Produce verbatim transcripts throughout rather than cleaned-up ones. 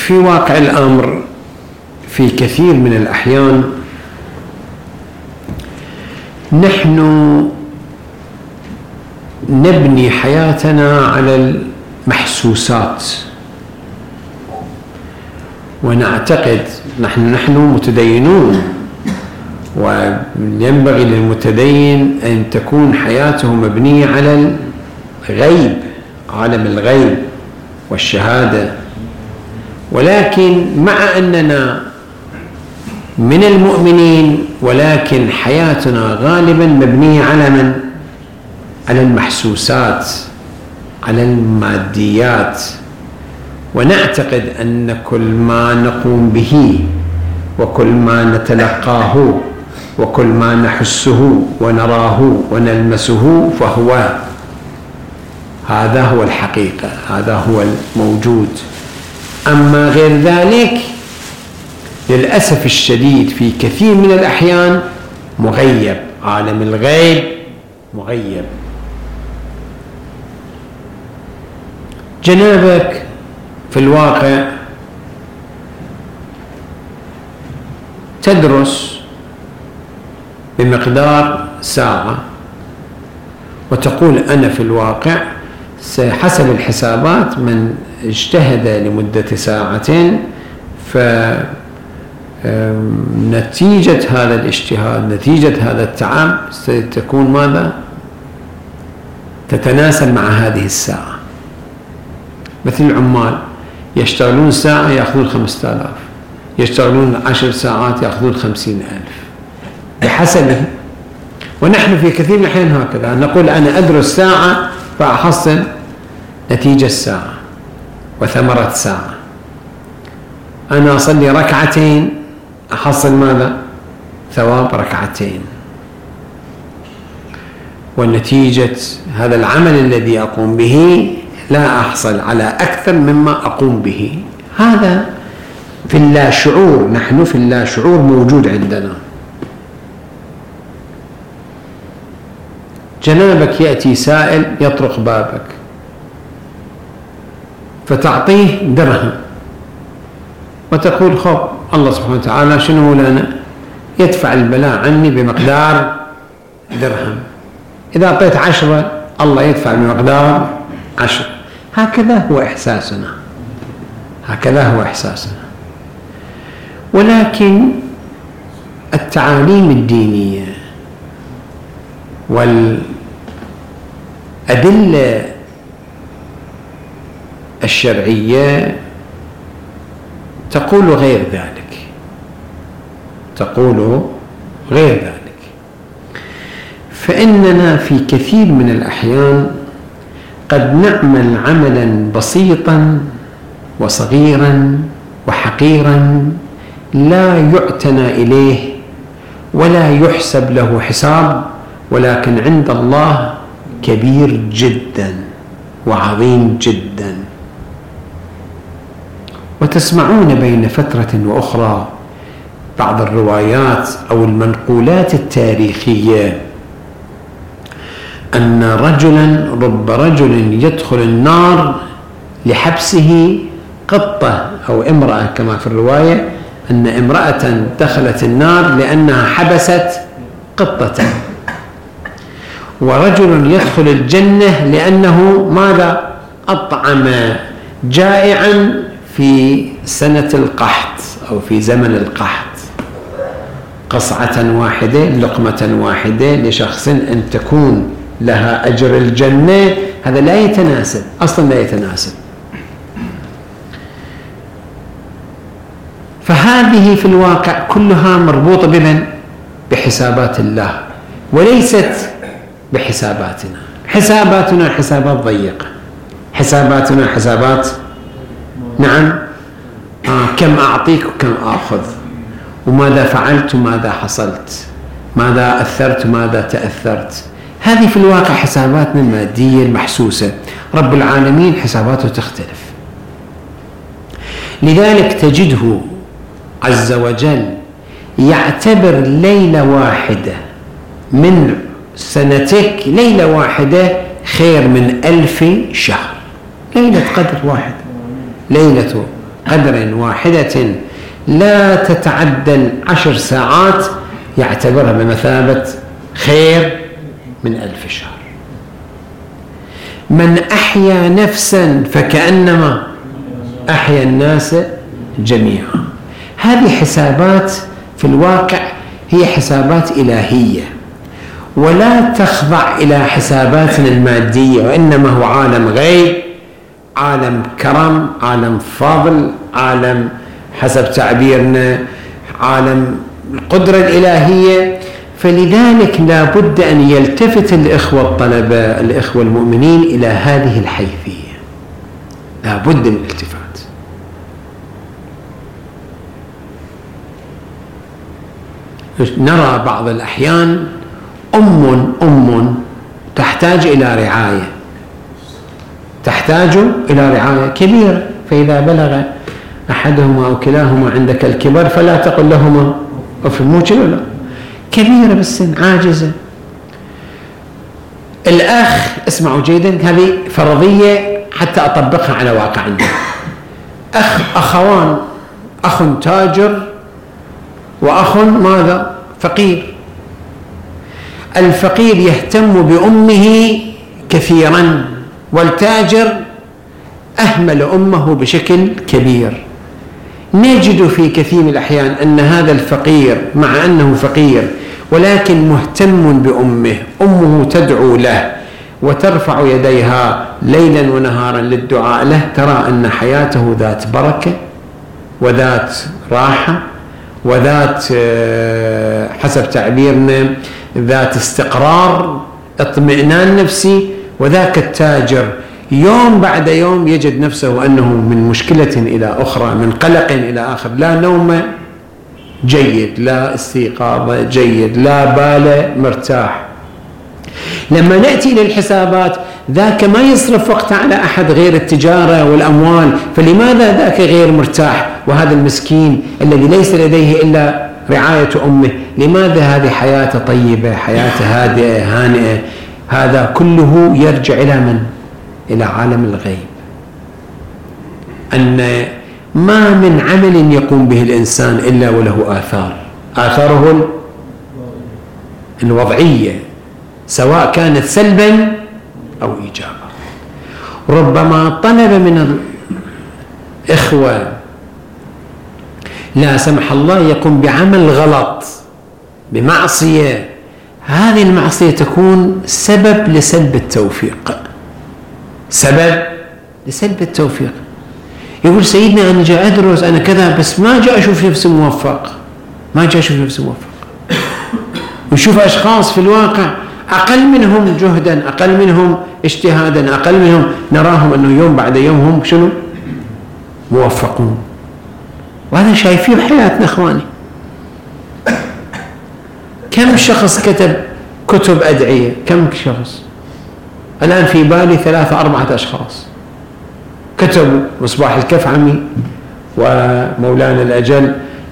في واقع الأمر في كثير من الأحيان نحن نبني حياتنا على المحسوسات، ونعتقد نحن نحن متدينون، وينبغي للمتدين أن تكون حياته مبنية على الغيب، عالم الغيب والشهادة. ولكن مع أننا من المؤمنين، ولكن حياتنا غالبا مبنية على من؟ على المحسوسات، على الماديات، ونعتقد أن كل ما نقوم به وكل ما نتلقاه وكل ما نحسه ونراه ونلمسه فهو هذا هو الحقيقة، هذا هو الموجود. أما غير ذلك للأسف الشديد في كثير من الأحيان مغيب، عالم الغيب مغيب. جنابك في الواقع تدرس بمقدار ساعة وتقول أنا في الواقع حسب الحسابات من اجتهد لمدة ساعتين، فنتيجة هذا الاجتهاد، نتيجة هذا التعب ستكون ماذا؟ تتناسب مع هذه الساعة. مثل العمال يشتغلون ساعة يأخذون خمسة آلاف، يشتغلون عشر ساعات يأخذون خمسين ألف بحسبه. ونحن في كثير من الأحيان هكذا نقول أنا أدرس ساعة فأحصل نتيجة ساعة وثمرة ساعة، أنا أصلي ركعتين أحصل ماذا؟ ثواب ركعتين، والنتيجة هذا العمل الذي أقوم به لا أحصل على أكثر مما أقوم به. هذا في اللا شعور، نحن في اللا شعور موجود عندنا. جنابك يأتي سائل يطرق بابك فتعطيه درهم وتقول خب الله سبحانه وتعالى شنو لنا يدفع البلاء عني بمقدار درهم، إذا أعطيت عشرة الله يدفع بمقدار عشر. هكذا هو إحساسنا، هكذا هو إحساسنا. ولكن التعاليم الدينية والأدلة الشرعية تقول غير ذلك، تقول غير ذلك. فإننا في كثير من الأحيان قد نعمل عملا بسيطا وصغيرا وحقيرا لا يعتنى إليه ولا يحسب له حساب، ولكن عند الله كبير جدا وعظيم جدا. وتسمعون بين فترة وأخرى بعض الروايات أو المنقولات التاريخية أن رجلا رب رجل يدخل النار لحبسه قطة أو امرأة، كما في الرواية أن امرأة دخلت النار لأنها حبست قطة، ورجل يدخل الجنة لأنه ماذا؟ أطعم جائعا في سنة القحط أو في زمن القحط، قصعة واحدة لقمة واحدة لشخص أن تكون لها أجر الجنة، هذا لا يتناسب أصلا، لا يتناسب. فهذه في الواقع كلها مربوطة بمن؟ بحسابات الله وليست بحساباتنا. حساباتنا حسابات ضيقة، حساباتنا حسابات نعم آه كم أعطيك وكم آخذ، وماذا فعلت وماذا حصلت، ماذا أثرت وماذا تأثرت. هذه في الواقع حساباتنا المادية المحسوسة. رب العالمين حساباته تختلف. لذلك تجده عز وجل يعتبر ليلة واحدة من سنتك، ليلة واحدة خير من ألف شهر. ليلة قدر واحدة، ليلة قدر واحدة لا تتعدى عشر ساعات يعتبرها بمثابة خير من ألف شهر. من أحيا نفسا فكأنما أحيا الناس جميعا. هذه حسابات في الواقع هي حسابات إلهية، ولا تخضع إلى حساباتنا المادية، وإنما هو عالم غيب، عالم كرم، عالم فضل، عالم حسب تعبيرنا عالم القدرة الإلهية. فلذلك لا بد أن يلتفت الإخوة الطلبة الإخوة المؤمنين إلى هذه الحيثية، لا بد من الالتفات. نرى بعض الأحيان أم أم تحتاج إلى رعاية، تحتاج إلى رعاية كبيرة، فإذا بلغ أحدهما أو كلاهما عندك الكبر فلا تقل لهما أف، مو كذا، كبيرة بالسن عاجزة. الأخ، اسمعوا جيدا، هذه فرضية حتى أطبقها على واقعنا. أخ أخوان، أخ تاجر وأخ ماذا؟ فقير. الفقير يهتم بأمه كثيرا، والتاجر أهمل أمه بشكل كبير. نجد في كثير من الأحيان أن هذا الفقير مع أنه فقير ولكن مهتم بأمه، أمه تدعو له وترفع يديها ليلا ونهارا للدعاء له، ترى أن حياته ذات بركة وذات راحة وذات حسب تعبيرنا ذات استقرار، اطمئنان نفسي. وذاك التاجر يوم بعد يوم يجد نفسه أنه من مشكلة إلى أخرى، من قلق إلى آخر، لا نوم جيد، لا استيقاظ جيد، لا بال مرتاح. لما نأتي للحسابات، ذاك ما يصرف وقت على أحد غير التجارة والأموال، فلماذا ذاك غير مرتاح؟ وهذا المسكين الذي ليس لديه إلا رعاية أمه، لماذا هذه حياة طيبة، حياة هادئة هانئة؟ هذا كله يرجع إلى من؟ إلى عالم الغيب. أن ما من عمل يقوم به الإنسان إلا وله آثار، آثاره الوضعية سواء كانت سلبا أو إيجابا. ربما طلب من الإخوة لا سمح الله يقوم بعمل غلط، بمعصية، هذه المعصية تكون سبب لسلب التوفيق، سبب لسلب التوفيق. يقول سيدنا أنا جاء أدرس أنا كذا، بس ما جاء أشوف نفسي موفق، ما جاء أشوف نفسي موفق. ونشوف أشخاص في الواقع أقل منهم جهدا، أقل منهم اجتهادا، أقل منهم، نراهم أنه يوم بعد يوم هم شنو؟ موفقون. وهذا شايفيه بحياتنا إخواني. كم شخص كتب كتب أدعية؟ كم شخص؟ الآن في بالي ثلاثة أربعة أشخاص كتبوا مصباح الكفعمي ومولانا الأجل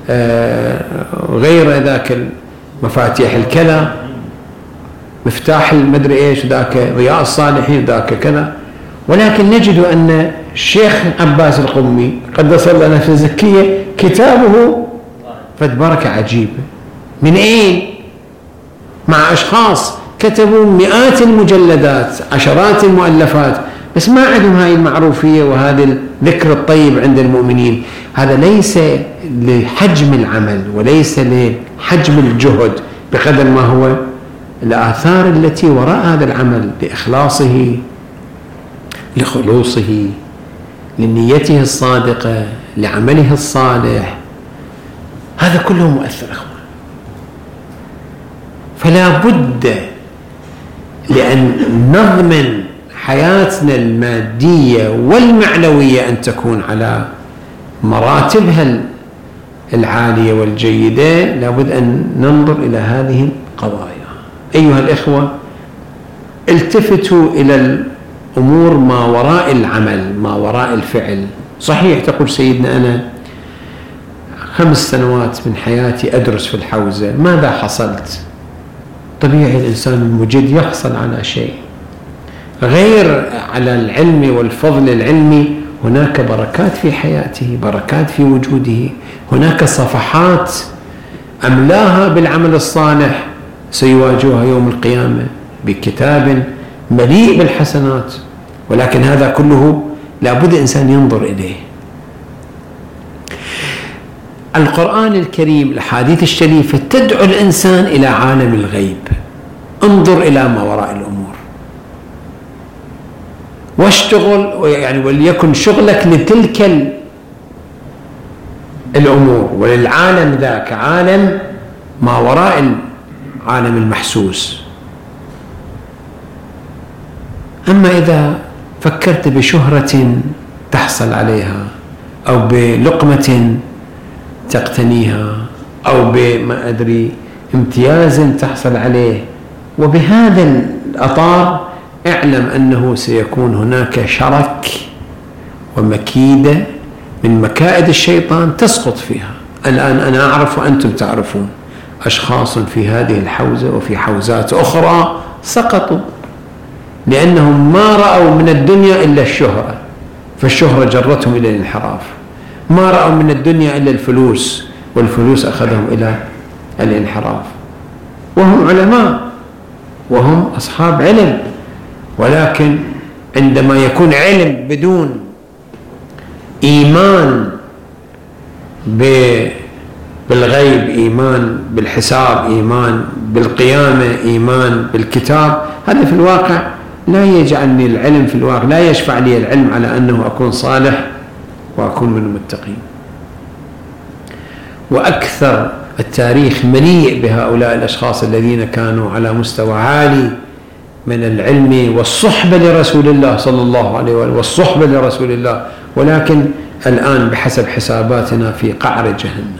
غير ذاك مفاتيح الكلى، مفتاح المدري إيش، ذاك ضياء الصالحين، ذاك كذا. ولكن نجد أن الشيخ عباس القمي قدس الله نفسه الزكية كتابه فد بركة عجيبة. من أين؟ مع أشخاص كتبوا مئات المجلدات، عشرات المؤلفات، بس ما عندهم هاي المعروفية وهذا الذكر الطيب عند المؤمنين. هذا ليس لحجم العمل وليس لحجم الجهد بقدر ما هو الآثار التي وراء هذا العمل، لإخلاصه، لخلوصه، لنيته الصادقة، لعمله الصالح. هذا كله مؤثر أخوان. فلا بد لأن نضمن حياتنا المادية والمعنوية أن تكون على مراتبها العالية والجيدة، لابد أن ننظر إلى هذه القضايا. أيها الإخوة، التفتوا إلى الأمور ما وراء العمل، ما وراء الفعل. صحيح تقول سيدنا أنا خمس سنوات من حياتي أدرس في الحوزة، ماذا حصلت؟ طبيعي الإنسان المجد يحصل على شيء غير على العلم والفضل العلمي، هناك بركات في حياته، بركات في وجوده، هناك صفحات أملاها بالعمل الصالح سيواجهها يوم القيامة بكتاب مليء بالحسنات، ولكن هذا كله لابد إنسان ينظر إليه. القرآن الكريم، الأحاديث الشريفة تدعو الإنسان إلى عالم الغيب. انظر إلى ما وراء الأمور واشتغل، يعني وليكن شغلك لتلك الأمور وللعالم ذاك، عالم ما وراء العالم المحسوس. أما إذا فكرت بشهرة تحصل عليها أو بلقمة تقتنيها أو بما أدري امتياز تحصل عليه، وبهذا الأطار اعلم أنه سيكون هناك شرك ومكيدة من مكائد الشيطان تسقط فيها. الآن أنا أعرف وأنتم تعرفون أشخاص في هذه الحوزة وفي حوزات أخرى سقطوا لأنهم ما رأوا من الدنيا إلا الشهرة، فالشهرة جرتهم إلى الانحراف. ما رأوا من الدنيا إلا الفلوس، والفلوس أخذهم إلى الانحراف. وهم علماء وهم أصحاب علم، ولكن عندما يكون علم بدون إيمان بالغيب، إيمان بالحساب، إيمان بالقيامة، إيمان بالكتاب، هذا في الواقع لا يجعلني العلم في الواقع لا يشفع لي العلم على أنه أكون صالح وأكون من المتقين. وأكثر التاريخ مليء بهؤلاء الأشخاص الذين كانوا على مستوى عالي من العلم والصحبة لرسول الله صلى الله عليه وسلم والصحبة لرسول الله، ولكن الآن بحسب حساباتنا في قعر جهنم.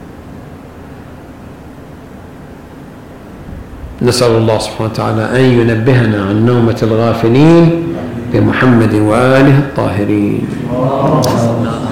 نسأل الله سبحانه وتعالى أن ينبهنا عن نومة الغافلين بمحمد وآله الطاهرين.